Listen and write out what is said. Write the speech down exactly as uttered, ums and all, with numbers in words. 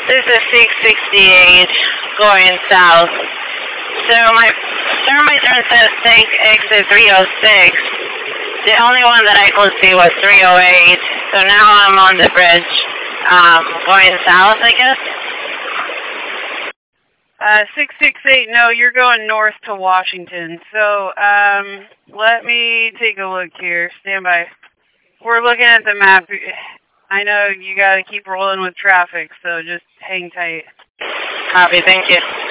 This is six sixty-eight going south. So my thermometer says take exit three oh six. The only one that I could see was three oh eight. So now I'm on the bridge, um, going south, I guess. Uh, six six eight, no, you're going north to Washington. So, um, let me take a look here. Stand by. We're looking at the map. I know you gotta keep rolling with traffic, so just hang tight. Copy, thank you.